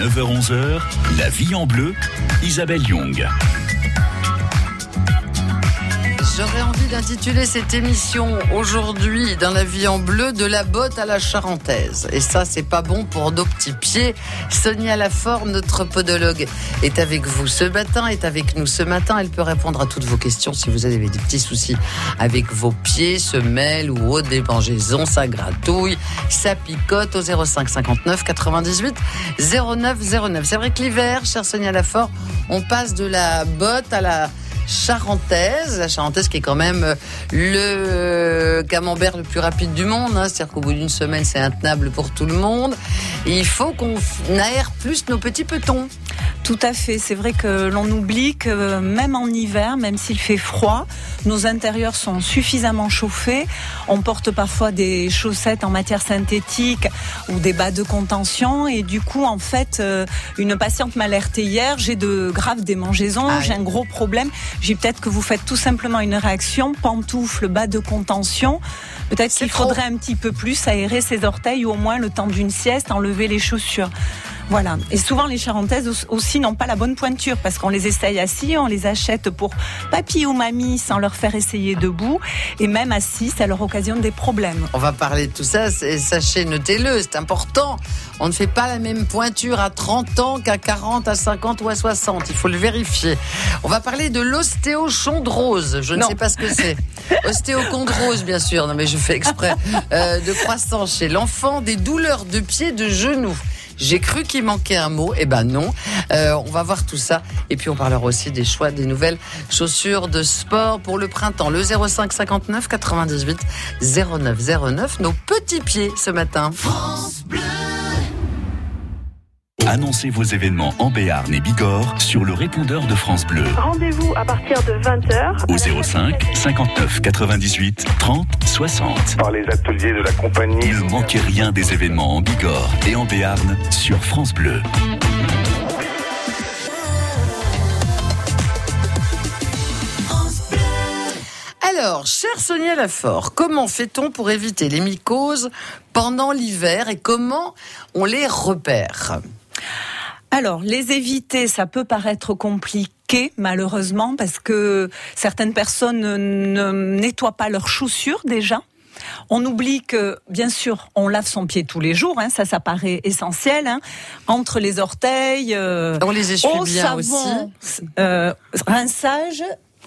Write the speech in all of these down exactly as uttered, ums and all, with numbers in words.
neuf heures onze, La vie en bleu, Isabelle Young. J'aurais envie d'intituler cette émission aujourd'hui, dans La vie en bleu, de la botte à la charentaise. Et ça, c'est pas bon pour nos petits pieds. Sonia Lafort, notre podologue, est avec vous ce matin, est avec nous ce matin. Elle peut répondre à toutes vos questions si vous avez des petits soucis avec vos pieds, semelles ou autres démangeaisons. Ça gratouille, ça picote au zéro cinq cinquante-neuf quatre-vingt-dix-huit zéro neuf zéro neuf. C'est vrai que l'hiver, chère Sonia Lafort, on passe de la botte à la charentaise, la charentaise qui est quand même le camembert le plus rapide du monde, hein. C'est-à-dire qu'au bout d'une semaine c'est intenable pour tout le monde et il faut qu'on aère plus nos petits petons. Tout à fait, c'est vrai que l'on oublie que même en hiver, même s'il fait froid, nos intérieurs sont suffisamment chauffés. On porte parfois des chaussettes en matière synthétique ou des bas de contention et du coup en fait une patiente m'a alerté hier, j'ai de graves démangeaisons, ah, j'ai un gros problème. J'ai peut-être que vous faites tout simplement une réaction, pantoufles, bas de contention. Peut-être c'est qu'il trop. faudrait un petit peu plus aérer ses orteils ou au moins le temps d'une sieste, enlever les chaussures. Voilà. Et souvent, les charentaises aussi n'ont pas la bonne pointure parce qu'on les essaye assis, on les achète pour papy ou mamie sans leur faire essayer debout. Et même assis, ça leur occasionne des problèmes. On va parler de tout ça. Sachez, notez-le, c'est important. On ne fait pas la même pointure à trente ans qu'à quarante, à cinquante ou à soixante. Il faut le vérifier. On va parler de l'ostéochondrose. Je ne non. sais pas ce que c'est. Ostéochondrose, bien sûr. Non, mais je fais exprès. Euh, de croissance chez l'enfant, des douleurs de pieds, de genoux. J'ai cru qu'il manquait un mot, eh ben non. Euh, on va voir tout ça. Et puis on parlera aussi des choix des nouvelles chaussures de sport pour le printemps. Le zéro cinq cinquante-neuf quatre-vingt-dix-huit zéro neuf zéro neuf. Nos petits pieds ce matin. France Bleu. Annoncez vos événements en Béarn et Bigorre sur le répondeur de France Bleu. Rendez-vous à partir de vingt heures au zéro cinq cinquante-neuf quatre-vingt-dix-huit trente soixante. Par les ateliers de la compagnie. Ne manquez rien des événements en Bigorre et en Béarn sur France Bleu. Alors, chère Sonia Lafort, comment fait-on pour éviter les mycoses pendant l'hiver et comment on les repère ? Alors, les éviter, ça peut paraître compliqué, malheureusement, parce que certaines personnes ne nettoient pas leurs chaussures déjà. On oublie que, bien sûr, on lave son pied tous les jours, hein, ça, ça paraît essentiel, hein, entre les orteils, euh, on les essuie au bien savon, aussi, euh, rinçage,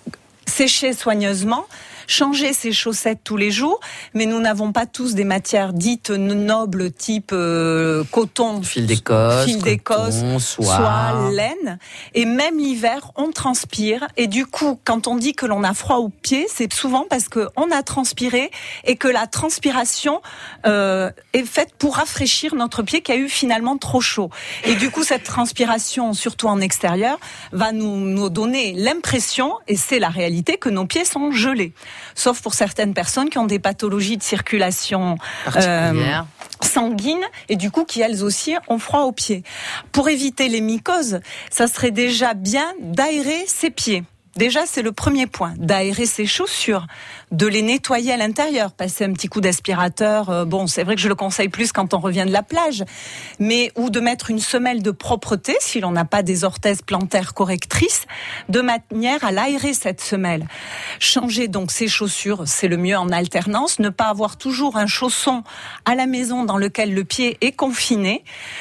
sécher soigneusement. Changer ses chaussettes tous les jours, mais nous n'avons pas tous des matières dites nobles type euh, coton, fil d'Écosse, fil d'Écosse, coton, soie. soie, laine. Et même l'hiver, on transpire. Et du coup, quand on dit que l'on a froid aux pieds, c'est souvent parce que on a transpiré et que la transpiration euh, est faite pour rafraîchir notre pied qui a eu finalement trop chaud. Et du coup, cette transpiration, surtout en extérieur, va nous, nous donner l'impression, et c'est la réalité, que nos pieds sont gelés. Sauf pour certaines personnes qui ont des pathologies de circulation euh, sanguine et du coup qui elles aussi ont froid aux pieds. Pour éviter les mycoses, ça serait déjà bien d'aérer ses pieds. Déjà, c'est le premier point, d'aérer ses chaussures, de les nettoyer à l'intérieur, passer un petit coup d'aspirateur. Euh, bon, c'est vrai que je le conseille plus quand on revient de la plage, mais ou de mettre une semelle de propreté si l'on n'a pas des orthèses plantaires correctrices, de manière à l'aérer cette semelle. Changer donc ses chaussures, c'est le mieux en alternance. Ne pas avoir toujours un chausson à la maison dans lequel le pied est confiné.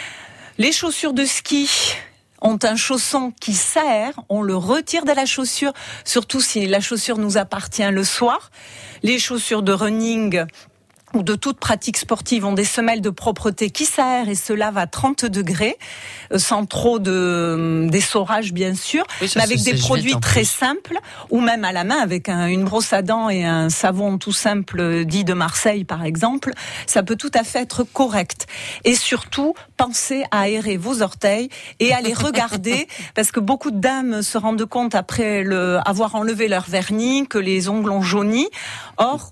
Les chaussures de ski ont un chausson qui s'aère, on le retire de la chaussure, surtout si la chaussure nous appartient le soir. Les chaussures de running ou de toute pratique sportive ont des semelles de propreté qui s'aèrent et se lavent à trente degrés, sans trop de d'essorage bien sûr, oui, mais avec des produits très simples, ou même à la main avec un, une brosse à dents et un savon tout simple dit de Marseille par exemple, ça peut tout à fait être correct. Et surtout, pensez à aérer vos orteils et à les regarder, parce que beaucoup de dames se rendent compte après le, avoir enlevé leur vernis que les ongles ont jauni. Or,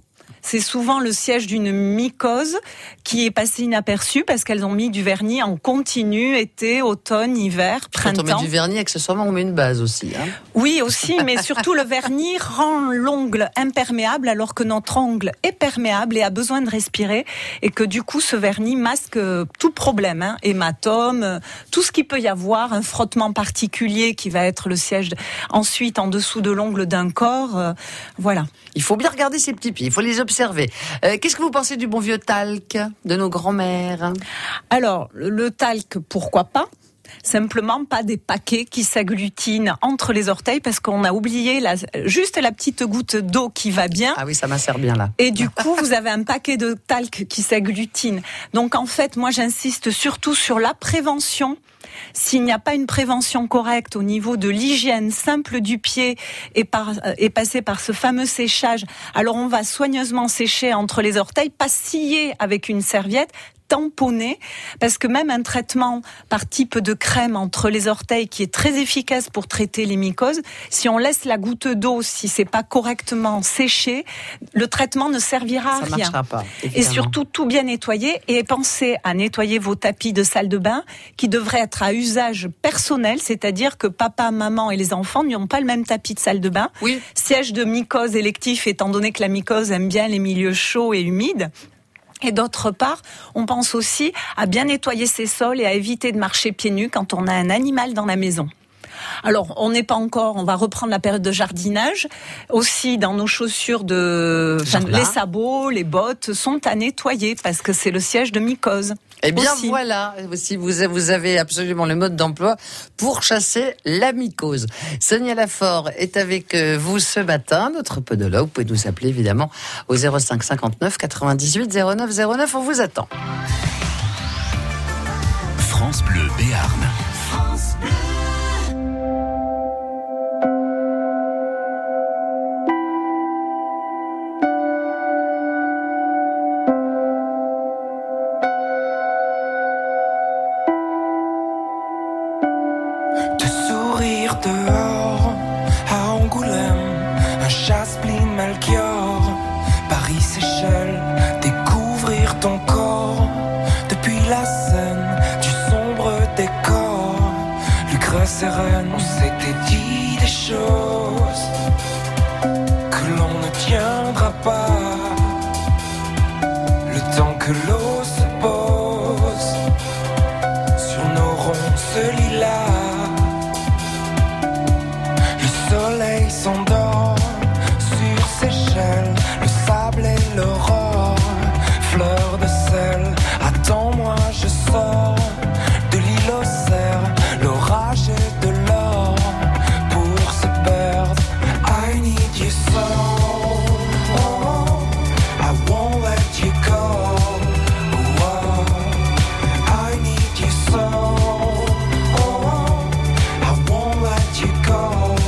c'est souvent le siège d'une mycose qui est passée inaperçue parce qu'elles ont mis du vernis en continu, été, automne, hiver, printemps. Quand on met du vernis, accessoirement, on met une base aussi. Hein. Oui, aussi, mais surtout le vernis rend l'ongle imperméable alors que notre ongle est perméable et a besoin de respirer et que du coup, ce vernis masque tout problème, hein, hématome, tout ce qu'il peut y avoir, un frottement particulier qui va être le siège de... ensuite en dessous de l'ongle d'un corps, euh, voilà. Il faut bien regarder ses petits pieds, il faut les observer. Euh, qu'est-ce que vous pensez du bon vieux talc de nos grands-mères ? Alors, le talc, pourquoi pas ? Simplement pas des paquets qui s'agglutinent entre les orteils parce qu'on a oublié la, juste la petite goutte d'eau qui va bien. Ah oui, ça m'insère bien là. Et du coup, vous avez un paquet de talc qui s'agglutine. Donc en fait, moi j'insiste surtout sur la prévention. S'il n'y a pas une prévention correcte au niveau de l'hygiène simple du pied et, par, et passer par ce fameux séchage, alors on va soigneusement sécher entre les orteils, pas scier avec une serviette, tamponner, parce que même un traitement par type de crème entre les orteils qui est très efficace pour traiter les mycoses, si on laisse la goutte d'eau, si c'est pas correctement séché, le traitement ne servira à ça rien. Marchera pas, et surtout tout bien nettoyer et pensez à nettoyer vos tapis de salle de bain qui devraient être à usage personnel, c'est-à-dire que papa, maman et les enfants n'ont pas le même tapis de salle de bain. Oui. Siège de mycose électif étant donné que la mycose aime bien les milieux chauds et humides. Et d'autre part, on pense aussi à bien nettoyer ses sols et à éviter de marcher pieds nus quand on a un animal dans la maison. Alors, on n'est pas encore, on va reprendre la période de jardinage. Aussi, dans nos chaussures de, enfin, les sabots, les bottes sont à nettoyer parce que c'est le siège de mycose. Eh bien aussi. Voilà, si vous vous avez absolument le mode d'emploi pour chasser la mycose. Sonia Lafort est avec vous ce matin, notre podologue. Vous pouvez nous appeler évidemment au zéro cinq cinquante-neuf quatre-vingt-dix-huit zéro neuf zéro neuf. On vous attend. France Bleu Béarn. France Bleu. Dehors, à Angoulême, un Chasse-Blin Melchior, Paris, Seychelles, découvrir ton corps, depuis la scène, du sombre décor, Lucre sereine, on s'était dit des choses que l'on ne tiendra pas, le temps que l'eau se pose, sur nos ronces lilas. Le soleil s'endort sur Seychelles, le sable et l'aurore, fleur de sel, attends-moi je sors de l'île aux cerfs, l'orage et de l'or pour se perdre. I need you so, oh, I won't let you go, oh, I need you so, oh, I won't let you go.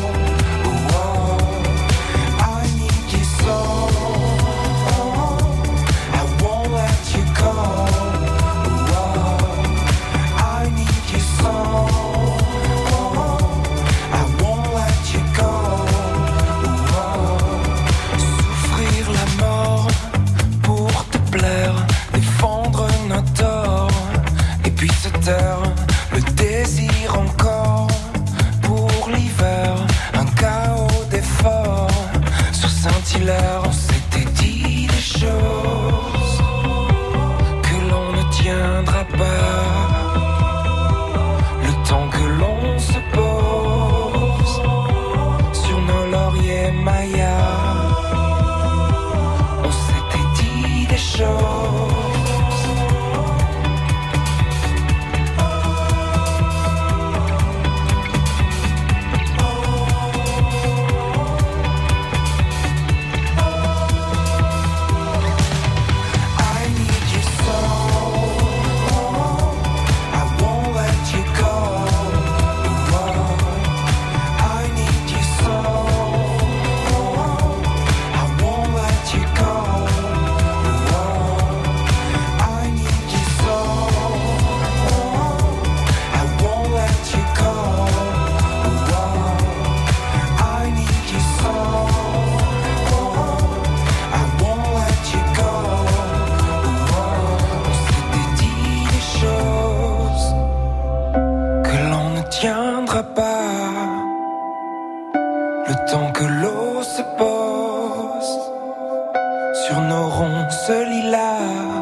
Le désir encore pour l'hiver, un chaos d'efforts sur Saint-Hilaire. On s'était dit des choses que l'on ne tiendra pas, le temps que l'on se pose sur nos lauriers mayas. On s'était dit des choses. pas. Le temps que l'eau se pose sur nos ronces lilas.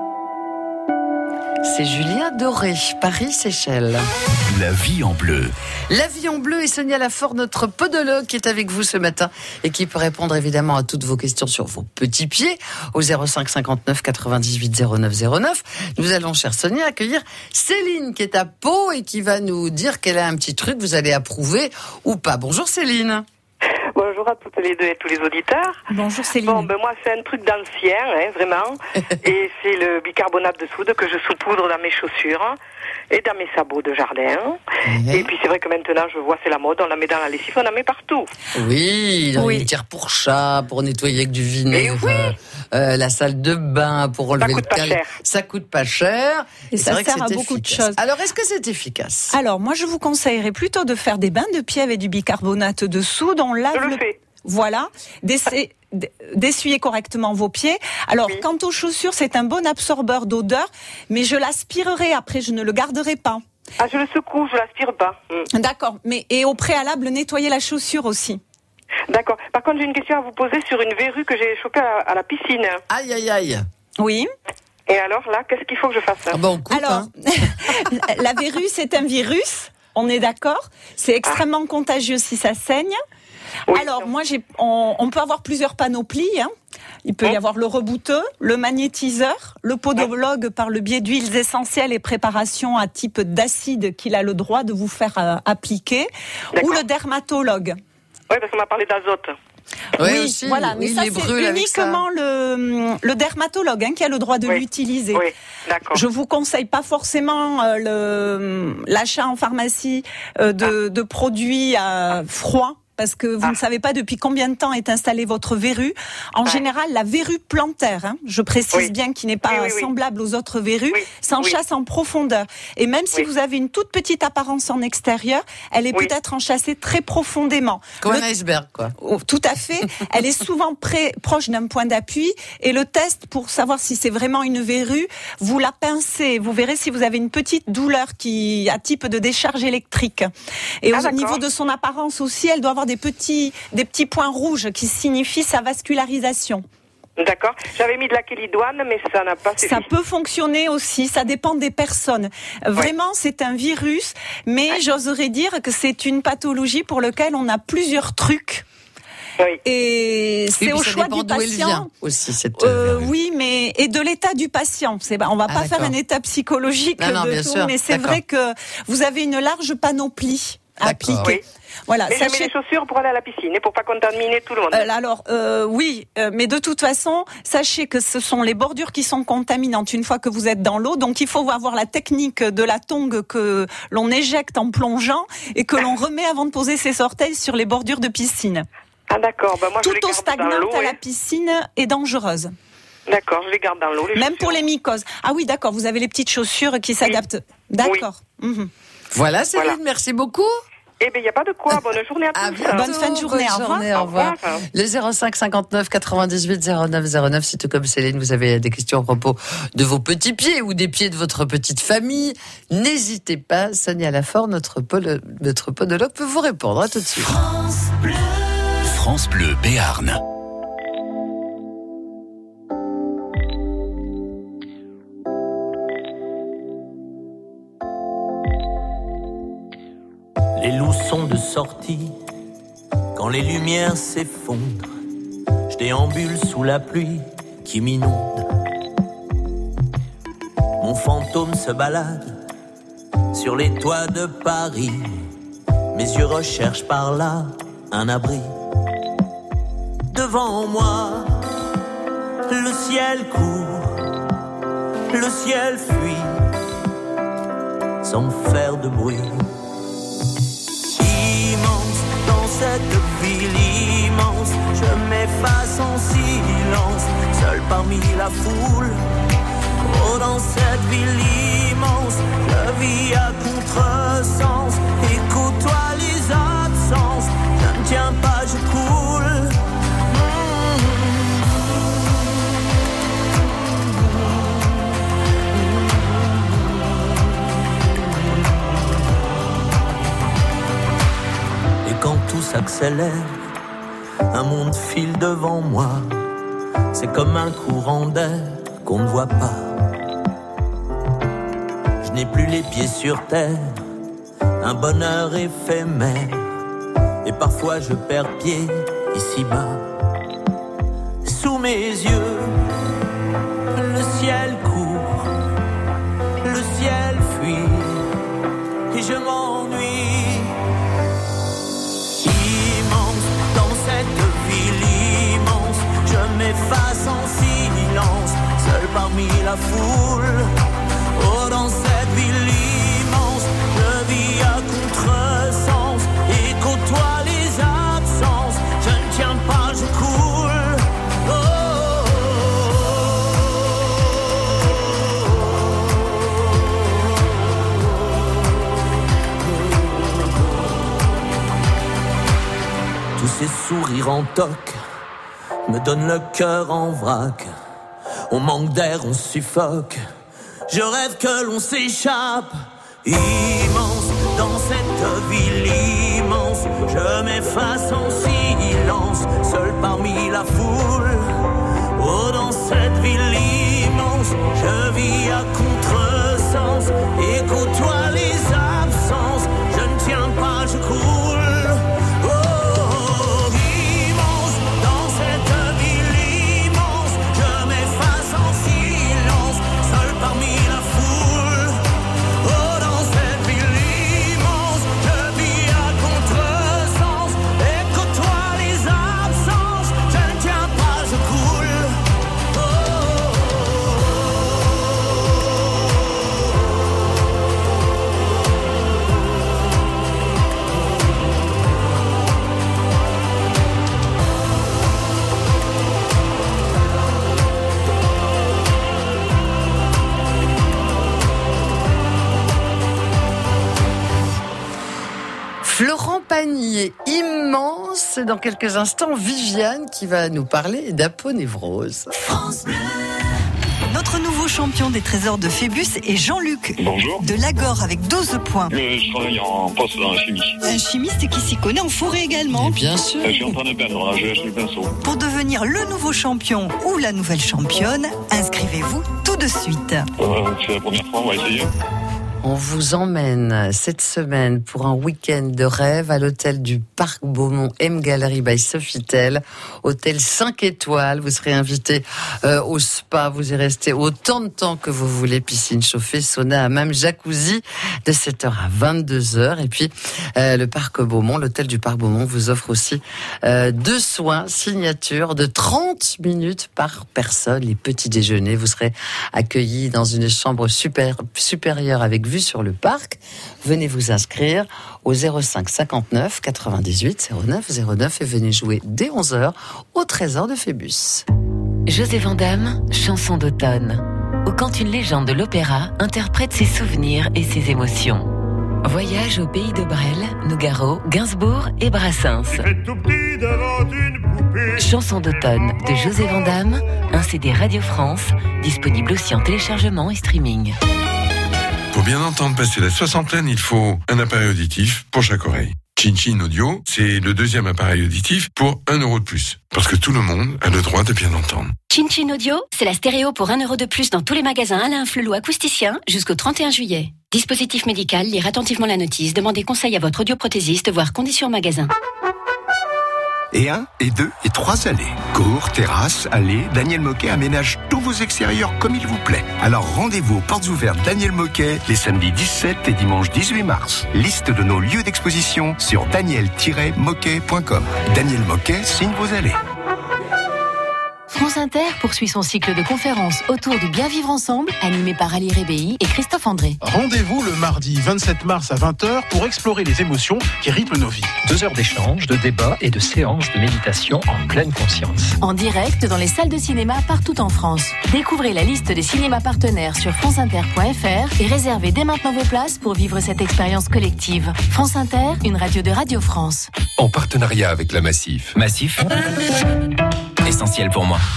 C'est Julien Doré, Paris-Séchelles. La vie en bleu. La vie en bleu et Sonia Lafort, notre podologue, qui est avec vous ce matin et qui peut répondre évidemment à toutes vos questions sur vos petits pieds au zéro cinq cinquante-neuf quatre-vingt-dix-huit zéro neuf zéro neuf. Nous allons, chère Sonia, accueillir Céline qui est à Pau et qui va nous dire qu'elle a un petit truc, vous allez approuver ou pas. Bonjour Céline. Bonjour à toutes les deux et tous les auditeurs. Bonjour Céline. Bon, ben moi c'est un truc d'ancien, hein, vraiment. Et c'est le bicarbonate de soude que je saupoudre dans mes chaussures et dans mes sabots de jardin. Mmh. Et puis c'est vrai que maintenant je vois c'est la mode, on la met dans la lessive, on la met partout. Oui, dans Oui. les tiers pour chat, pour nettoyer avec du vinaigre, oui. euh, euh, la salle de bain, pour enlever coûte le pas cal. cher. Ça coûte pas cher. Et c'est ça vrai que sert à c'est beaucoup de efficace. choses. Alors, est-ce que c'est efficace? Alors, moi, je vous conseillerais plutôt de faire des bains de pied avec du bicarbonate de soude. On lave Je le le... fais. Voilà, d'essa- d'essuyer correctement vos pieds. Alors, Oui. quant aux chaussures, c'est un bon absorbeur d'odeur, mais je l'aspirerai après, je ne le garderai pas. Ah, je le secoue, je l'aspire pas. Mm. D'accord, mais et au préalable, nettoyer la chaussure aussi. D'accord. Par contre, j'ai une question à vous poser sur une verrue que j'ai chopée à, à la piscine. Aïe, aïe, aïe. Oui. Et alors là, qu'est-ce qu'il faut que je fasse? Ah bon, on coupe, Alors, hein. la verrue, c'est un virus. On est d'accord. C'est extrêmement contagieux si ça saigne. Oui, Alors, non. moi, j'ai, on, on peut avoir plusieurs panoplies. Hein. Il peut y Hein avoir le rebouteux, le magnétiseur, le podologue par le biais d'huiles essentielles et préparations à type d'acide qu'il a le droit de vous faire euh, appliquer, D'accord. ou le dermatologue. Oui, parce qu'on m'a parlé d'azote. Oui, oui, aussi. voilà, mais Oui, ça les c'est brûle avec ça. uniquement le, le dermatologue hein, qui a le droit de Oui. l'utiliser. Oui, d'accord. Je vous conseille pas forcément euh, le, l'achat en pharmacie euh, de, de produits à froid. Parce que vous Ah. ne savez pas depuis combien de temps est installée votre verrue. En Ah. général, la verrue plantaire, hein, je précise Oui. bien qu'il n'est pas Oui, oui, oui. semblable aux autres verrues, Oui. s'enchasse en profondeur. Et même si Oui. vous avez une toute petite apparence en extérieur, elle est Oui. peut-être enchâssée très profondément. Comme Le- un iceberg, quoi. Oh, tout à fait. Elle est souvent près, proche d'un point d'appui. Et le test pour savoir si c'est vraiment une verrue, vous la pincez. Vous verrez si vous avez une petite douleur qui a type de décharge électrique. Et Ah, au d'accord. niveau de son apparence aussi, elle doit avoir des petits, des petits points rouges qui signifient sa vascularisation. D'accord. J'avais mis de la kélidoine, mais ça n'a pas suffi. Ça peut fonctionner aussi, ça dépend des personnes. Vraiment, c'est un virus, mais Ouais. j'oserais dire que c'est une pathologie pour laquelle on a plusieurs trucs. Oui. Et Oui, c'est puis au ça choix dépend du d'où elle vient patient. aussi, cette Euh, verrue. oui, mais et de l'état du patient. C'est, on va Ah, pas faire d'accord. un état psychologique Non, non, de bien tout, sûr. mais c'est D'accord. vrai que vous avez une large panoplie à D'accord. appliquer. Oui. Voilà, Mais je mets sachez. les chaussures pour aller à la piscine et pour pas contaminer tout le monde. Euh, alors euh, oui, euh, mais de toute façon, sachez que ce sont les bordures qui sont contaminantes une fois que vous êtes dans l'eau. Donc il faut avoir la technique de la tongue que l'on éjecte en plongeant et que l'on remet avant de poser ses orteils sur les bordures de piscine. Ah d'accord. Bah, moi, je Toute les eau garde dans stagnante l'eau. à la et- piscine est dangereuse. D'accord, je les garde dans l'eau. les Même pour chaussures. les mycoses. Ah oui, d'accord, vous avez les petites chaussures qui s'adaptent. D'accord. Mhm. Voilà, Céline, Voilà. merci beaucoup. Eh bien, il n'y a pas de quoi. Bonne journée à tous. À bientôt. Bonne fin de journée, Bonne au revoir. journée, au revoir. Au revoir. Le zéro cinq cinquante-neuf quatre-vingt-dix-huit zéro neuf zéro neuf, si tout comme Céline, vous avez des questions à propos de vos petits pieds ou des pieds de votre petite famille, n'hésitez pas. Sonia Lafort, notre, polo- notre podologue, peut vous répondre. À tout de suite. France Bleu Béarn. Les loups sont de sortie quand les lumières s'effondrent. Je déambule sous la pluie qui m'inonde. Mon fantôme se balade sur les toits de Paris. Mes yeux recherchent par là un abri. Devant moi, le ciel court, le ciel fuit, sans faire de bruit. Immense dans cette ville immense, je m'efface en silence, seul parmi la foule. Oh, dans cette ville immense, je vis à contresens et côtoie les absences. Je ne tiens pas, je coule. s'accélère. Un monde file devant moi. C'est comme un courant d'air qu'on ne voit pas. Je n'ai plus les pieds sur terre. Un bonheur éphémère. Et parfois je perds pied ici-bas. Sous mes yeux, le ciel court, le ciel fuit, et je m'ennuie. Immense, dans cette ville immense, je m'efface en silence, seul parmi la foule. Oh, dans cette ville immense, je vis à contresens et côtoie les absences. Je ne tiens pas, je coule. Tous ces sourires en toc me donnent le cœur en vrac. On manque d'air, on suffoque. Je rêve que l'on s'échappe. Immense, dans cette ville immense, je m'efface en silence, seul parmi la foule. Oh, dans cette ville immense, je vis à contresens et côtoie les absences. Je ne tiens pas, je coule. Florent Pagny est immense. Dans quelques instants, Viviane qui va nous parler d'aponévrose. France Bleu. Notre nouveau champion des trésors de Phébus est Jean-Luc. Bonjour. De Lagor avec douze points. Euh, je travaille en poste dans la chimie. Un chimiste qui s'y connaît en forêt également. Et bien sûr. Je suis en train de peindre, je lâche le pinceau. Pour devenir le nouveau champion ou la nouvelle championne, inscrivez-vous tout de suite. Euh, c'est la première fois, on va essayer. On vous emmène cette semaine pour un week-end de rêve à l'hôtel du Parc Beaumont M Gallery by Sofitel, hôtel cinq étoiles. Vous serez invité euh, au spa, vous y restez autant de temps que vous voulez, piscine chauffée, sauna, même jacuzzi, de sept heures à vingt-deux heures. Et puis euh, le Parc Beaumont, l'hôtel du Parc Beaumont vous offre aussi euh, deux soins signature de trente minutes par personne, les petits déjeuners. Vous serez accueillis dans une chambre super, supérieure avec vue sur le parc. Venez vous inscrire au zéro cinq cinquante-neuf quatre-vingt-dix-huit zéro neuf zéro neuf et venez jouer dès onze heures au trésor de Phébus. José Vandamme, chanson d'automne, ou quand une légende de l'opéra interprète ses souvenirs et ses émotions. Voyage au pays de Brel, Nougaro, Gainsbourg et Brassens. Chanson d'automne de José Vandamme, un C D Radio France, disponible aussi en téléchargement et streaming. Pour bien entendre passer la soixantaine, il faut un appareil auditif pour chaque oreille. Chin Chin Audio, c'est le deuxième appareil auditif pour un euro de plus. Parce que tout le monde a le droit de bien entendre. Chin Chin Audio, c'est la stéréo pour un euro de plus dans tous les magasins Alain Flelou acousticien jusqu'au trente et un juillet. Dispositif médical, lire attentivement la notice, demandez conseil à votre audioprothésiste, voire conditions magasin. Et un, et deux, et trois allées. Cours, terrasse, allées, Daniel Moquet aménage tous vos extérieurs comme il vous plaît. Alors rendez-vous aux portes ouvertes Daniel Moquet les samedis dix-sept et dimanche dix-huit mars. Liste de nos lieux d'exposition sur daniel tiret moquet point com. Daniel Moquet signe vos allées. France Inter poursuit son cycle de conférences autour du bien vivre ensemble, animé par Ali Rébéi et Christophe André. Rendez-vous le mardi vingt-sept mars à vingt heures pour explorer les émotions qui rythment nos vies. Deux heures d'échange, de débats et de séances de méditation en pleine conscience. En direct dans les salles de cinéma partout en France. Découvrez la liste des cinémas partenaires sur franceinter point f r et réservez dès maintenant vos places pour vivre cette expérience collective. France Inter, une radio de Radio France. En partenariat avec la Massif. Massif, essentiel pour moi.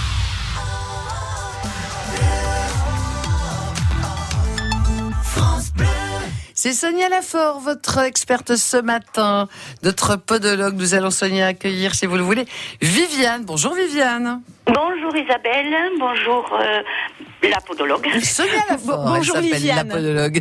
C'est Sonia Lafort, votre experte ce matin, notre podologue. Nous allons, Sonia, accueillir, si vous le voulez, Viviane. Bonjour Viviane. Bonjour Isabelle, bonjour euh, la podologue. Sonia Lafort, bonjour elle s'appelle Viviane. la podologue.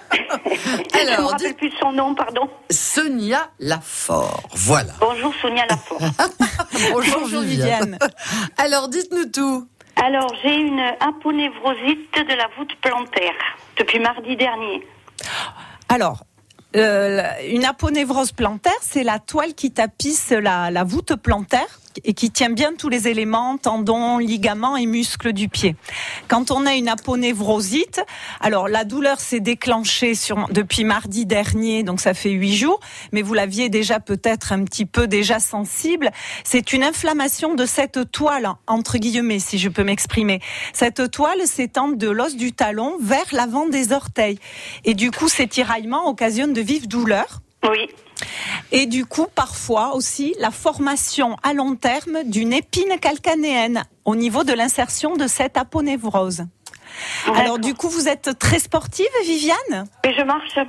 Alors, je ne me rappelle dites... plus son nom, pardon. Sonia Lafort, voilà. Bonjour Sonia Lafort. Bonjour, Bonjour Viviane. Viviane. Alors, dites-nous tout. Alors, j'ai une aponévrosite de la voûte plantaire depuis mardi dernier. Alors, euh, une aponévrose plantaire, c'est la toile qui tapisse la, la voûte plantaire et qui tient bien tous les éléments, tendons, ligaments et muscles du pied. Quand on a une aponévrosite, alors la douleur s'est déclenchée sur, depuis mardi dernier, donc ça fait huit jours, mais vous l'aviez déjà peut-être un petit peu déjà sensible. C'est une inflammation de cette toile, entre guillemets, si je peux m'exprimer. Cette toile s'étend de l'os du talon vers l'avant des orteils. Et du coup, ces tiraillements occasionnent de vives douleurs. Oui. Et du coup, parfois aussi, la formation à long terme d'une épine calcanéenne au niveau de l'insertion de cette aponévrose. D'accord. Alors du coup, vous êtes très sportive, Viviane ? Et je marche.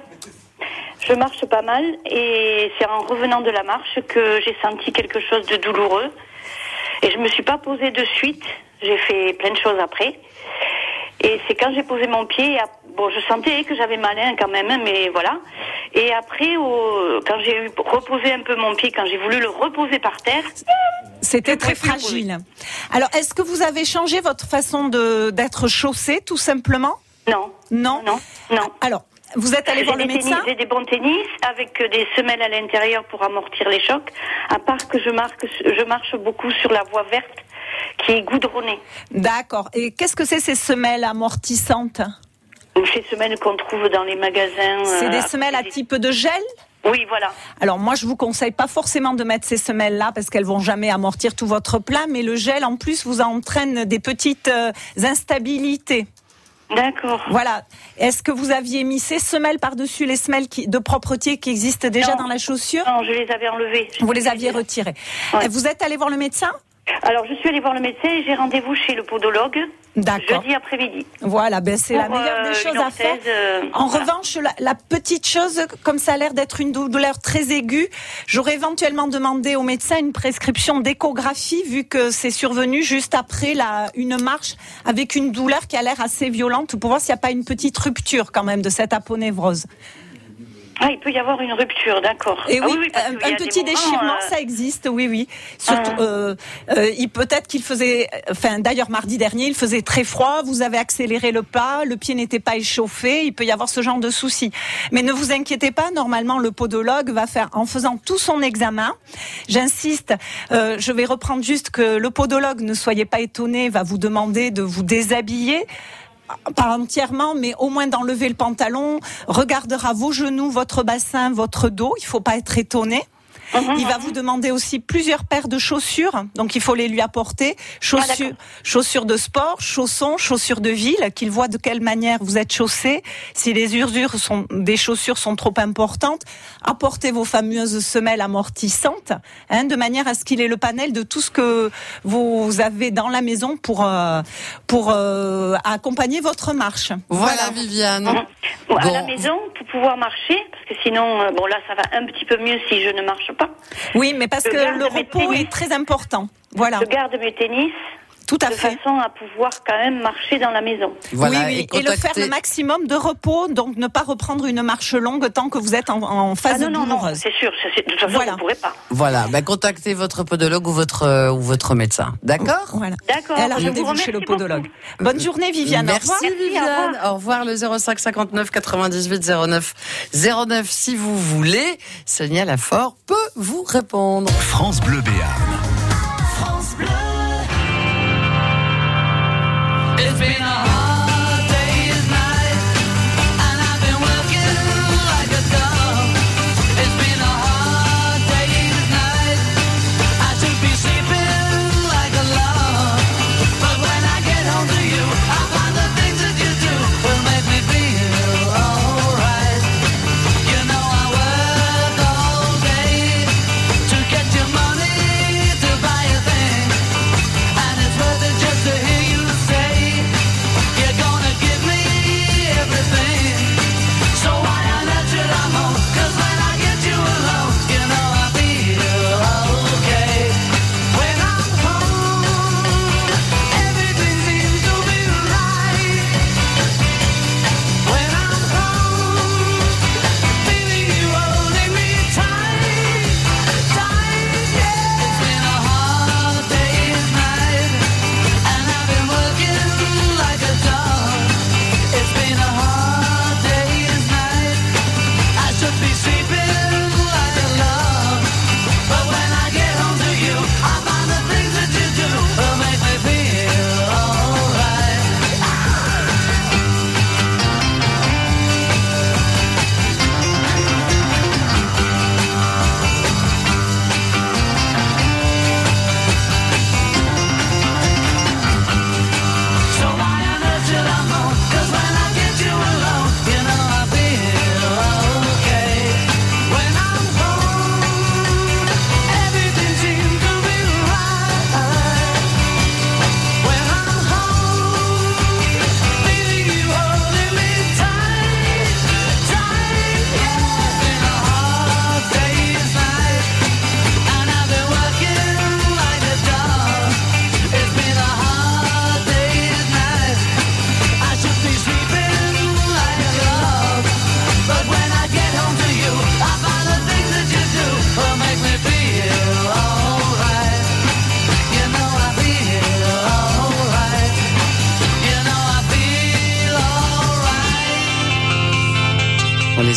Je marche pas mal et c'est en revenant de la marche que j'ai senti quelque chose de douloureux. Et je me suis pas posée de suite. J'ai fait plein de choses après. Et c'est quand j'ai posé mon pied, bon, je sentais que j'avais mal hein, quand même, mais voilà. Et après, au, quand j'ai eu reposé un peu mon pied, quand j'ai voulu le reposer par terre, c'était très fragile. Alors, est-ce que vous avez changé votre façon de d'être chaussée, tout simplement ? Non. Non. Non. Non. Alors, vous êtes allé voir le médecin ? J'ai des bons tennis avec des semelles à l'intérieur pour amortir les chocs. À part que je marche, je marche beaucoup sur la voie verte qui est goudronnée. D'accord. Et qu'est-ce que c'est ces semelles amortissantes ? Ces semelles qu'on trouve dans les magasins. C'est des euh, semelles à type de gel ? Oui, voilà. Alors moi, je vous conseille pas forcément de mettre ces semelles-là parce qu'elles vont jamais amortir tout votre plat, mais le gel en plus vous entraîne des petites euh, instabilités. D'accord. Voilà. Est-ce que vous aviez mis ces semelles par-dessus les semelles qui, de propreté qui existent déjà non. dans la chaussure ? Non, je les avais enlevées. Vous les aviez retirées. Ouais. Vous êtes allé voir le médecin ? Alors, je suis allée voir le médecin et j'ai rendez-vous chez le podologue. D'accord. Jeudi après-midi. Voilà, ben c'est Pour, la meilleure des euh, choses une à faire. euh, En voilà. revanche, la, la petite chose, comme ça a l'air d'être une douleur très aiguë, j'aurais éventuellement demandé au médecin une prescription d'échographie, vu que c'est survenu juste après la, une marche avec une douleur qui a l'air assez violente, pour voir s'il n'y a pas une petite rupture quand même de cette aponévrose. Ah, il peut y avoir une rupture, d'accord. Et ah, oui, oui, oui un, un petit moments, déchirement, euh... ça existe, oui, oui. Surtout, ah. euh, euh, il peut-être qu'il faisait, enfin, d'ailleurs, mardi dernier, il faisait très froid, vous avez accéléré le pas, le pied n'était pas échauffé, il peut y avoir ce genre de soucis. Mais ne vous inquiétez pas, normalement, le podologue va faire, en faisant tout son examen, j'insiste, euh, je vais reprendre juste que le podologue, ne soyez pas étonnés, va vous demander de vous déshabiller, pas entièrement, mais au moins d'enlever le pantalon, regardera vos genoux, votre bassin, votre dos, il faut pas être étonné. Il va vous demander aussi plusieurs paires de chaussures, donc il faut les lui apporter. Chaussures, ah, chaussures de sport, chaussons, chaussures de ville, qu'il voit de quelle manière vous êtes chaussés. Si les usures sont, des chaussures sont trop importantes, apportez vos fameuses semelles amortissantes, hein, de manière à ce qu'il ait le panel de tout ce que vous avez dans la maison pour euh, pour euh, accompagner votre marche. Voilà, voilà. Viviane. Mmh. Bon, à bon. la maison pour pouvoir marcher, parce que sinon, euh, bon là, ça va un petit peu mieux si je ne marche pas. Oui, mais parce je que le repos tennis. est très important. Voilà. Je garde mes tennis. Tout à de fait. De façon à pouvoir quand même marcher dans la maison. Voilà, oui, oui. Et, contacter... et le faire le maximum de repos, donc ne pas reprendre une marche longue tant que vous êtes en, en phase ah non, douloureuse. Non, non, c'est sûr. C'est, de toute façon, voilà. vous ne pourrez pas. Voilà, ben, contactez votre podologue ou votre, euh, ou votre médecin. D'accord ? Voilà. D'accord. Elle a rendez-vous chez le podologue. Beaucoup. Bonne journée, Viviane. Merci, au revoir. Viviane. Au revoir. Au revoir, le zéro cinq cinquante-neuf quatre-vingt-dix-huit zéro neuf zéro neuf si vous voulez. Sonia Lafort peut vous répondre. France Bleu Béarn. France Bleu. It's been a hard day's night, and I've been working like a dog. It's been a hard day's night, I should be sleeping like a log. But when I get home to you, I find the things that you do will make me feel alright. You know I work all day to get your money to buy a thing, and it's worth it just to hear you say.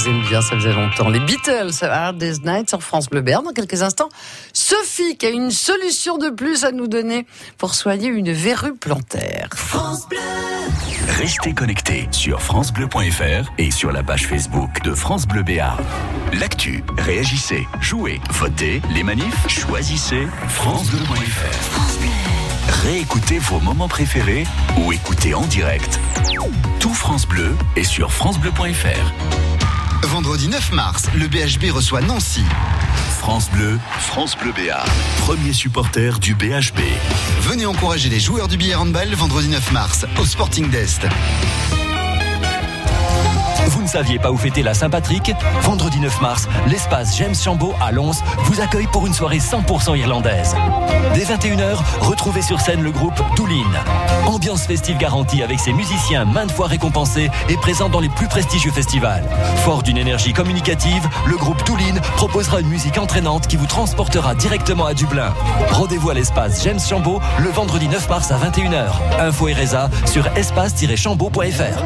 les aime bien, ça faisait longtemps. Les Beatles, Hard Day's Night sur France Bleu Béarn. Dans quelques instants, Sophie qui a une solution de plus à nous donner pour soigner une verrue plantaire. France Bleu. Restez connectés sur francebleu point f r et sur la page Facebook de France Bleu Béarn. L'actu, réagissez, jouez, votez, les manifs, choisissez francebleu point f r. France Bleu. Réécoutez vos moments préférés ou écoutez en direct. Tout France Bleu est sur francebleu point f r. Vendredi neuf mars, le B H B reçoit Nancy. France Bleu, France Bleu Béarn, premier supporter du B H B. Venez encourager les joueurs du billard handball le vendredi neuf mars au Sporting d'Est. Vous ne saviez pas où fêter la Saint-Patrick ? Vendredi neuf mars, l'espace James Chambaud à Lons vous accueille pour une soirée cent pour cent irlandaise. Dès vingt et une heures, retrouvez sur scène le groupe Doolin. Ambiance festive garantie avec ses musiciens maintes fois récompensés et présents dans les plus prestigieux festivals. Fort d'une énergie communicative, le groupe Doolin proposera une musique entraînante qui vous transportera directement à Dublin. Rendez-vous à l'espace James Chambaud le vendredi neuf mars à vingt et une heures. Info et résa sur espace tiret chambaud point f r.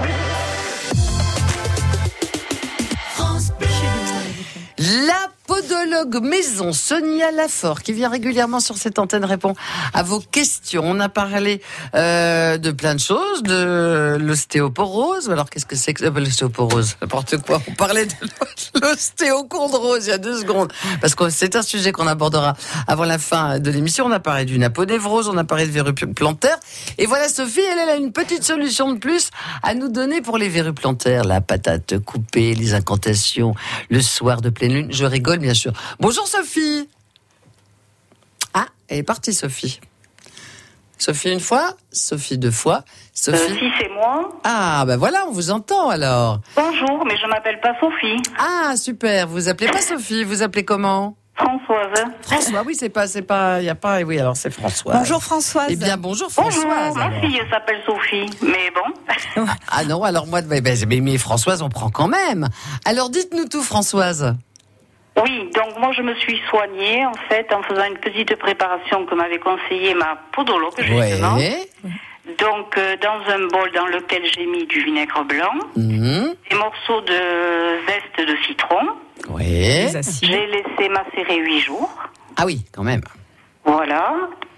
La podologue maison Sonia Lafort qui vient régulièrement sur cette antenne répond à vos questions. On a parlé euh, de plein de choses, de l'ostéoporose. Alors qu'est-ce que c'est que l'ostéoporose ? N'importe quoi. On parlait de l'ostéochondrose il y a deux secondes parce que c'est un sujet qu'on abordera avant la fin de l'émission. On a parlé d'une aponévrose, on a parlé de verrues plantaires. Et voilà Sophie, elle, elle a une petite solution de plus à nous donner pour les verrues plantaires. La patate coupée, les incantations, le soir de pleine lune. Je rigole bien sûr. Bonjour Sophie. Ah, elle est partie Sophie. Sophie une fois, Sophie deux fois. Sophie. Euh, si c'est moi. Ah, ben voilà, on vous entend alors. Bonjour, mais je m'appelle pas Sophie. Ah, super. Vous appelez pas Sophie, vous appelez comment ? Françoise. François, oui, c'est pas, c'est pas, il y a pas, oui, alors c'est Françoise. Bonjour Françoise. Eh bien, bonjour Françoise. Bonjour, ma fille s'appelle Sophie, mais bon. Ah non, alors moi, mais, mais, mais Françoise, on prend quand même. Alors dites-nous tout, Françoise. Oui, donc moi je me suis soignée en fait en faisant une petite préparation que m'avait conseillé ma podologue justement. Ouais. Donc euh, dans un bol dans lequel j'ai mis du vinaigre blanc, mmh. des morceaux de zeste de citron. Oui. J'ai laissé macérer huit jours. Ah oui, quand même. Voilà.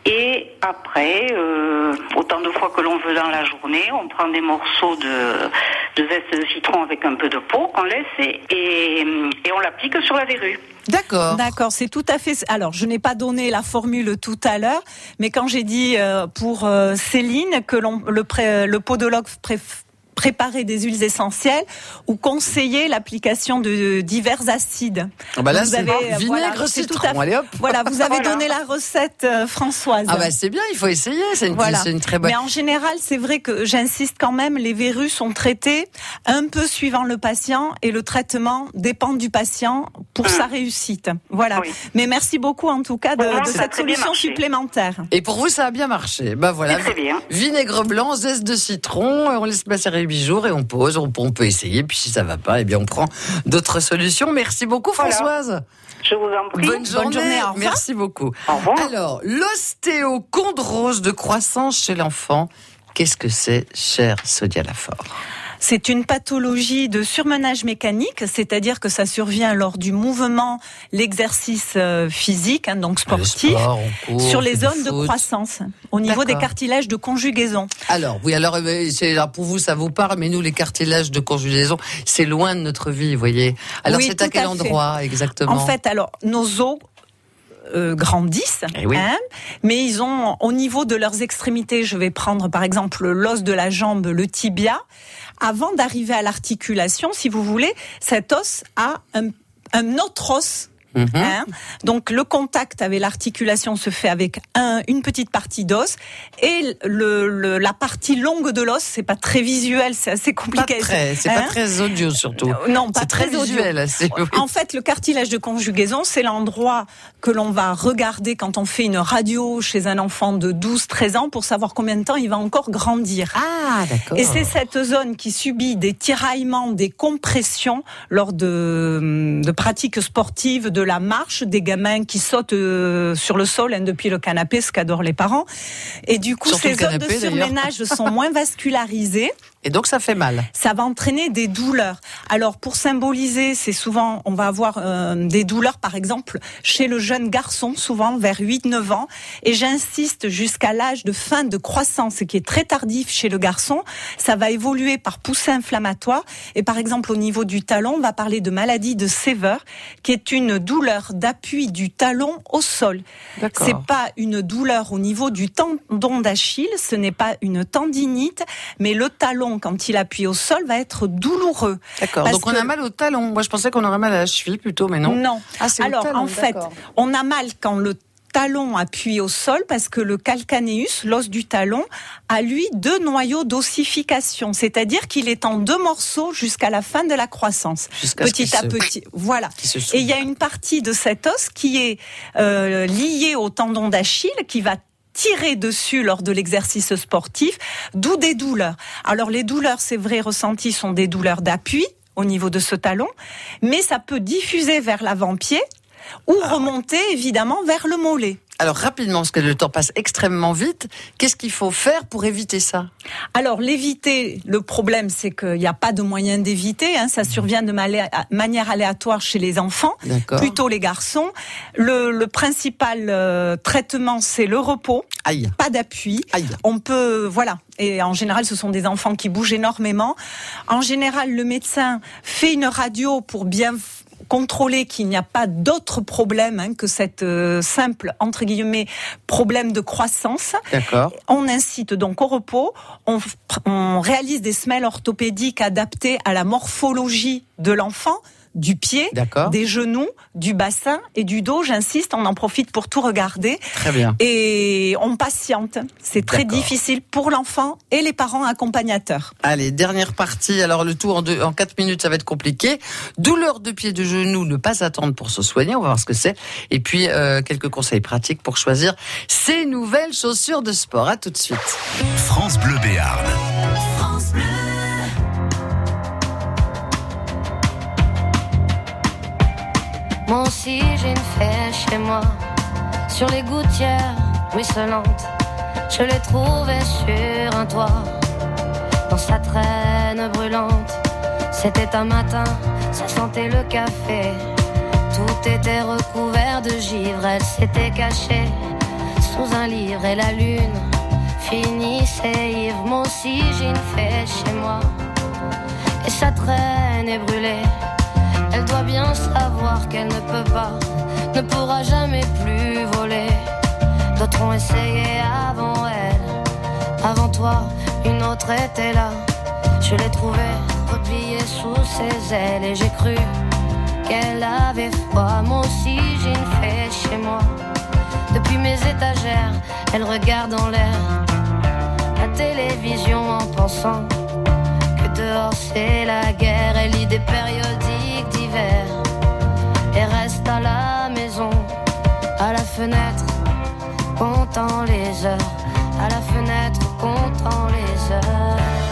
Et après, euh, autant de fois que l'on veut dans la journée, on prend des morceaux de, de zeste de citron avec un peu de peau qu'on laisse et, et, et on l'applique sur la verrue. D'accord. D'accord, c'est tout à fait. Alors, je n'ai pas donné la formule tout à l'heure, mais quand j'ai dit euh, pour euh, Céline que l'on, le, pré, le podologue préfère préparer des huiles essentielles ou conseiller l'application de divers acides. Ah bah là, vous c'est avez, vinaigre voilà, citron. Tout à, allez hop. Voilà, vous avez voilà. donné la recette euh, Françoise. Ah bah c'est bien, il faut essayer. C'est une, voilà. c'est une très bonne. Mais en général, c'est vrai que j'insiste quand même, les verrues sont traitées un peu suivant le patient et le traitement dépend du patient pour mmh. sa réussite. Voilà. Oui. Mais merci beaucoup en tout cas de, moi, de cette solution supplémentaire. Et pour vous, ça a bien marché. Bah voilà. C'est très bien. Vinaigre blanc, zeste de citron, on laisse macérer huit jours et on pose. On peut essayer, puis si ça va pas, eh bien on prend d'autres solutions. Merci beaucoup Françoise. Voilà. Je vous en prie. Bonne journée. Bonne journée. Merci beaucoup. Au revoir. Alors, l'ostéochondrose de croissance chez l'enfant, qu'est-ce que c'est, chère Sonia Lafort ? C'est une pathologie de surmenage mécanique, c'est-à-dire que ça survient lors du mouvement, l'exercice physique, hein, donc sportif, sport, court, sur les zones de, de croissance, au niveau D'accord. des cartilages de conjugaison. Alors, oui, alors, c'est, alors, pour vous, ça vous parle, mais nous, les cartilages de conjugaison, c'est loin de notre vie, vous voyez. Alors, oui, c'est à quel à endroit, exactement ? En fait, alors, nos os Euh, grandissent, eh oui. hein, mais ils ont, au niveau de leurs extrémités, je vais prendre par exemple l'os de la jambe, le tibia, avant d'arriver à l'articulation, si vous voulez, cet os a un, un autre os. Mmh. Hein, donc le contact avec l'articulation se fait avec un, une petite partie d'os et le, le, la partie longue de l'os, c'est pas très visuel, c'est assez compliqué. Pas très, c'est hein pas très audio surtout. Non, pas c'est très, très visuel. C'est, oui. En fait, le cartilage de conjugaison, c'est l'endroit que l'on va regarder quand on fait une radio chez un enfant de douze treize ans pour savoir combien de temps il va encore grandir. Ah, d'accord. Et c'est cette zone qui subit des tiraillements, des compressions lors de, de pratiques sportives, de la marche, des gamins qui sautent euh, sur le sol hein, depuis le canapé, ce qu'adorent les parents. Et du coup, Surtout ces zones canapé, de surménage sont moins vascularisées. Et donc ça fait mal. Ça va entraîner des douleurs. Alors pour symboliser, c'est souvent, on va avoir euh, des douleurs par exemple chez le jeune garçon, souvent vers huit neuf ans. Et j'insiste jusqu'à l'âge de fin de croissance, qui est très tardif chez le garçon. Ça va évoluer par poussée inflammatoire. Et par exemple au niveau du talon, on va parler de maladie de Sever, qui est une douleur d'appui du talon au sol. D'accord. C'est pas une douleur au niveau du tendon d'Achille, ce n'est pas une tendinite, mais le talon, quand il appuie au sol, va être douloureux. D'accord. Parce Donc on que... a mal au talon. Moi je pensais qu'on aurait mal à la cheville plutôt, mais non. Non. Ah, c'est Alors au talon, en fait, d'accord. on a mal quand le talon appuie au sol parce que le calcanéus, l'os du talon, a lui deux noyaux d'ossification, c'est-à-dire qu'il est en deux morceaux jusqu'à la fin de la croissance, Jusqu'à ce petit qu'il à se- petit. Voilà. qu'il se Et il y a une partie de cet os qui est euh, liée au tendon d'Achille, qui va tirer dessus lors de l'exercice sportif, d'où des douleurs. Alors les douleurs, c'est vrai, ressenties sont des douleurs d'appui au niveau de ce talon, mais ça peut diffuser vers l'avant-pied ou remonter évidemment vers le mollet. Alors rapidement, parce que le temps passe extrêmement vite, qu'est-ce qu'il faut faire pour éviter ça ? Alors l'éviter, le problème c'est qu'il n'y a pas de moyen d'éviter, hein, ça survient de malé- manière aléatoire chez les enfants, D'accord. plutôt les garçons. Le, le principal euh, traitement c'est le repos, Aïe. pas d'appui. Aïe. On peut, voilà, et en général ce sont des enfants qui bougent énormément. En général le médecin fait une radio pour bien contrôler qu'il n'y a pas d'autres problèmes hein, que cette euh, simple, entre guillemets, problème de croissance. D'accord. On incite donc au repos, on, on réalise des semelles orthopédiques adaptées à la morphologie de l'enfant, du pied, D'accord. des genoux, du bassin et du dos. J'insiste, on en profite pour tout regarder. Très bien. Et on patiente. C'est très D'accord. difficile pour l'enfant et les parents accompagnateurs. Allez, dernière partie. Alors le tout en, deux, en quatre minutes, ça va être compliqué. Douleur de pied, de genou, ne pas attendre pour se soigner. On va voir ce que c'est. Et puis euh, quelques conseils pratiques pour choisir ces nouvelles chaussures de sport. À tout de suite. France Bleu Béarn. France Bleu. Moi aussi j'ai une fée chez moi, sur les gouttières ruisselantes. Je l'ai trouvée sur un toit, dans sa traîne brûlante. C'était un matin, ça sentait le café. Tout était recouvert de givre, elle s'était cachée sous un livre et la lune finissait ivre. Moi aussi j'ai une fée chez moi, et sa traîne est brûlée. Elle doit bien savoir qu'elle ne peut pas, ne pourra jamais plus voler. D'autres ont essayé avant elle, avant toi, une autre était là. Je l'ai trouvée repliée sous ses ailes et j'ai cru qu'elle avait froid. Moi aussi j'ai une fée chez moi, depuis mes étagères, elle regarde en l'air la télévision en pensant que dehors c'est la guerre. Elle lit des périodiques d'hiver et reste à la maison, à la fenêtre, comptant les heures, à la fenêtre, comptant les heures.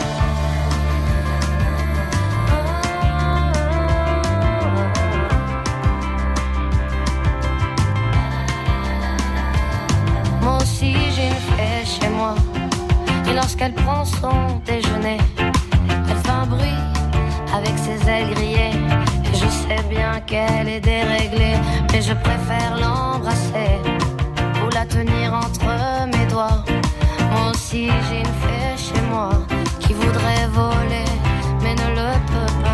Moi aussi j'ai une fée chez moi, et lorsqu'elle prend son déjeuner, elle fait un bruit avec ses ailes grillées. Et je sais bien qu'elle est déréglée, mais je préfère l'embrasser ou la tenir entre mes doigts. Moi aussi j'ai une fée chez moi qui voudrait voler, mais ne le peut pas.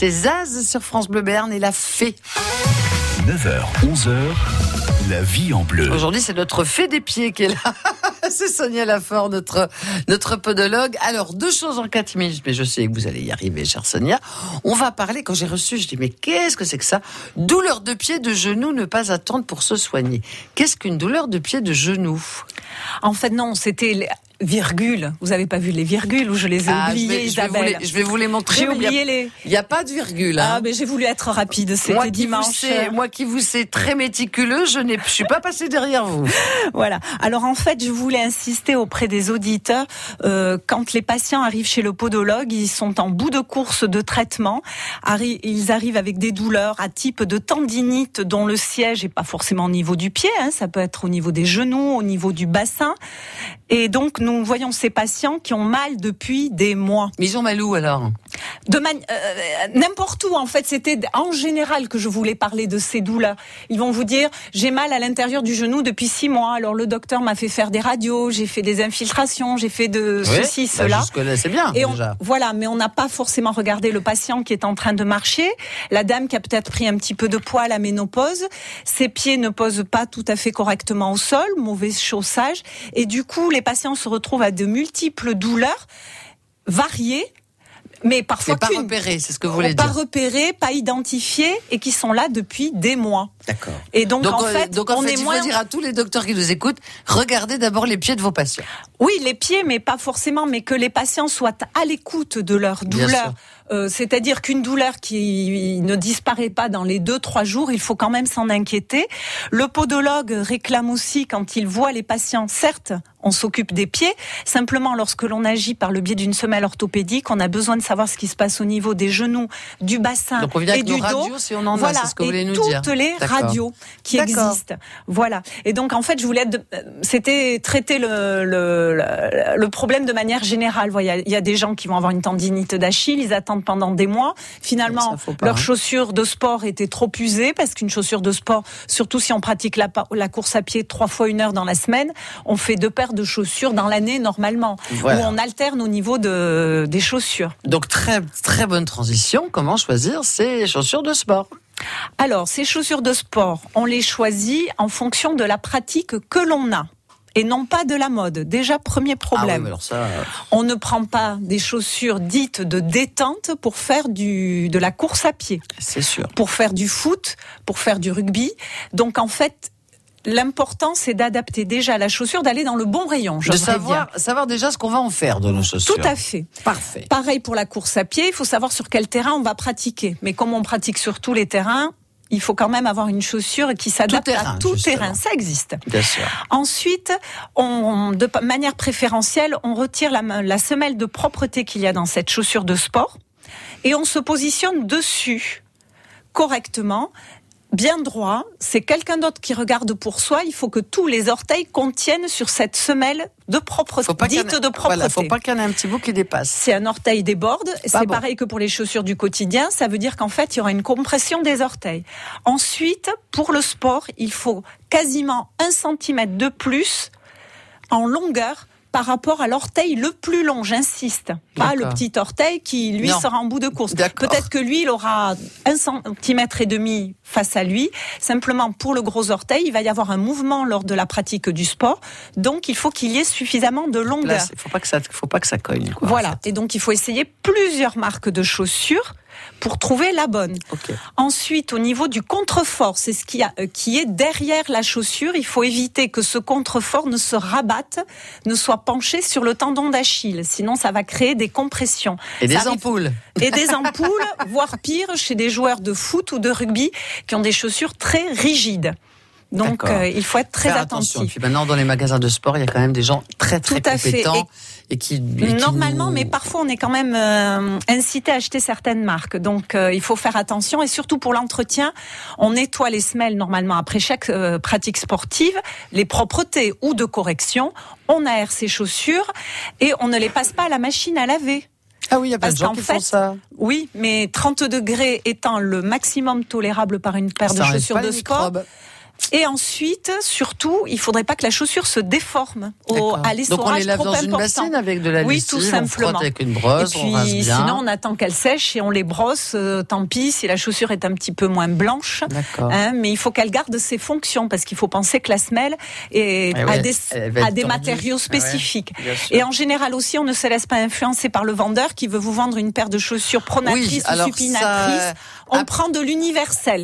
C'est Zaz sur France Bleu Béarn et la fée. neuf heures, onze heures, la vie en bleu. Aujourd'hui, c'est notre fée des pieds qui est là. C'est Sonia Lafort, notre, notre podologue. Alors, deux choses en quatre minutes, mais je sais que vous allez y arriver, chère Sonia. On va parler, quand j'ai reçu, je dis, mais qu'est-ce que c'est que ça? Douleur de pied, de genou, ne pas attendre pour se soigner. Qu'est-ce qu'une douleur de pied, de genou? En fait, non, c'était les virgules. Vous avez pas vu les virgules ou je les ai ah, oubliées, je vais, Isabelle? Je vais, vous les, je vais vous les montrer. J'ai oublié y a, les. Il n'y a pas de virgule. Hein. Ah, mais j'ai voulu être rapide. C'était moi dimanche. Sais, moi qui vous sais très méticuleux, je ne suis pas passée derrière vous. Voilà. Alors en fait, je voulais insister auprès des auditeurs. Euh, quand les patients arrivent chez le podologue, ils sont en bout de course de traitement. Arri- ils arrivent avec des douleurs à type de tendinite dont le siège est pas forcément au niveau du pied. Hein, ça peut être au niveau des genoux, au niveau du bassin. Et donc, nous voyons ces patients qui ont mal depuis des mois. Mais ils ont mal où, alors? De man- euh, n'importe où, en fait. C'était en général que je voulais parler de ces douleurs. Ils vont vous dire, j'ai mal à l'intérieur du genou depuis six mois. Alors, le docteur m'a fait faire des radios, j'ai fait des infiltrations, j'ai fait de oui, ceci, bah cela. Jusque-là, c'est bien, Et déjà. On, voilà, mais on n'a pas forcément regardé le patient qui est en train de marcher, la dame qui a peut-être pris un petit peu de poids à la ménopause, ses pieds ne posent pas tout à fait correctement au sol, mauvais chaussage, et du coup, les patients se retrouvent à de multiples douleurs variées, mais parfois mais pas qu'une. repérées, c'est ce que vous voulez pas dire. Pas repérées, pas identifiées, et qui sont là depuis des mois. D'accord. Et donc, donc en euh, fait, donc en on fait, est il moins... faut dire à tous les docteurs qui nous écoutent, regardez d'abord les pieds de vos patients. Oui, les pieds, mais pas forcément, mais que les patients soient à l'écoute de leur douleur. Euh, c'est-à-dire qu'une douleur qui ne disparaît pas dans les deux, trois jours, il faut quand même s'en inquiéter. Le podologue réclame aussi, quand il voit les patients, certes, on s'occupe des pieds, simplement lorsque l'on agit par le biais d'une semelle orthopédique, on a besoin de savoir ce qui se passe au niveau des genoux, du bassin donc on vient et avec du nos dos. radios, si on en voilà, a, c'est ce que vous voulez nous toutes dire. toutes les D'accord. radios qui D'accord. existent. Voilà. Et donc, en fait, je voulais être, c'était traiter le, le, le, le problème de manière générale. Voilà, il y a des gens qui vont avoir une tendinite d'Achille, ils attendent pendant des mois. Finalement, pas, leurs hein. chaussures de sport étaient trop usées parce qu'une chaussure de sport, surtout si on pratique la, la course à pied trois fois une heure dans la semaine, on fait deux paires de chaussures dans l'année normalement, voilà. où on alterne au niveau de, des chaussures. Donc très très bonne transition. Comment choisir ces chaussures de sport? Alors, ces chaussures de sport, on les choisit en fonction de la pratique que l'on a. Et non pas de la mode. Déjà, premier problème. Ah oui, mais alors ça... On ne prend pas des chaussures dites de détente pour faire du, de la course à pied. C'est sûr. Pour faire du foot, pour faire du rugby. Donc, en fait, l'important, c'est d'adapter déjà la chaussure, d'aller dans le bon rayon. De savoir, savoir déjà ce qu'on va en faire de nos chaussures. Tout à fait. Parfait. Pareil pour la course à pied, il faut savoir sur quel terrain on va pratiquer. Mais comme on pratique sur tous les terrains, il faut quand même avoir une chaussure qui s'adapte tout terrain, à tout justement. terrain. Ça existe. Bien sûr. Ensuite, on, de manière préférentielle, on retire la, la semelle de propreté qu'il y a dans cette chaussure de sport et on se positionne dessus correctement. Bien droit, c'est quelqu'un d'autre qui regarde pour soi. Il faut que tous les orteils contiennent sur cette semelle de propreté, dite de propreté. Voilà, faut pas qu'il y en ait un petit bout qui dépasse. Si un orteil déborde, c'est bon. pareil que pour les chaussures du quotidien. Ça veut dire qu'en fait, il y aura une compression des orteils. Ensuite, pour le sport, il faut quasiment un centimètre de plus en longueur par rapport à l'orteil le plus long, j'insiste. Pas D'accord. le petit orteil qui, lui, non. sera en bout de course. D'accord. Peut-être que lui, il aura un centimètre et demi face à lui. Simplement, pour le gros orteil, il va y avoir un mouvement lors de la pratique du sport. Donc, il faut qu'il y ait suffisamment de longueur. Il faut pas que ça, faut pas que ça cogne. Quoi, voilà. En fait. Et donc, il faut essayer plusieurs marques de chaussures pour trouver la bonne. Okay. Ensuite, au niveau du contrefort, c'est ce qui, a, euh, qui est derrière la chaussure. Il faut éviter que ce contrefort ne se rabatte, ne soit penché sur le tendon d'Achille. Sinon, ça va créer des compressions. Et ça des arrive... ampoules. Et des ampoules, voire pire, chez des joueurs de foot ou de rugby qui ont des chaussures très rigides. Donc, euh, il faut être très Faire attentif. Attention. Et puis maintenant, dans les magasins de sport, il y a quand même des gens très, très Tout à compétents. fait. Et, et qui, et Normalement, qui nous... mais parfois, on est quand même euh, incité à acheter certaines marques. Donc, euh, il faut faire attention. Et surtout pour l'entretien, on nettoie les semelles normalement après chaque euh, pratique sportive, les propretés ou de correction. On aère ses chaussures et on ne les passe pas à la machine à laver. Ah oui, il y a plein de gens qui fait, font ça. Oui, mais trente degrés étant le maximum tolérable par une paire ça de chaussures de sport. Microbes. Et ensuite, surtout, il faudrait pas que la chaussure se déforme au, à l'essorage Donc on les lave trop dans important. une bassine avec de la oui, lessive, tout simplement. on frotte avec une brosse, et puis, on rase bien. Sinon, on attend qu'elles sèchent et on les brosse. Euh, tant pis si la chaussure est un petit peu moins blanche. Hein, mais il faut qu'elle garde ses fonctions parce qu'il faut penser que la semelle est, eh a ouais, des, a des matériaux spécifiques. Ah ouais, et en général aussi, on ne se laisse pas influencer par le vendeur qui veut vous vendre une paire de chaussures pronatrices oui, ou supinatrices. Ça... On prend de l'universel.